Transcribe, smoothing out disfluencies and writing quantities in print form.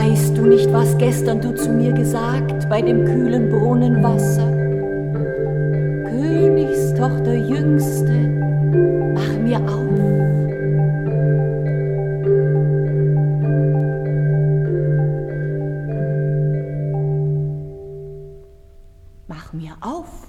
Weißt du nicht, was gestern du zu mir gesagt bei dem kühlen Brunnenwasser? Königstochter Jüngste, mach mir auf. Mach mir auf.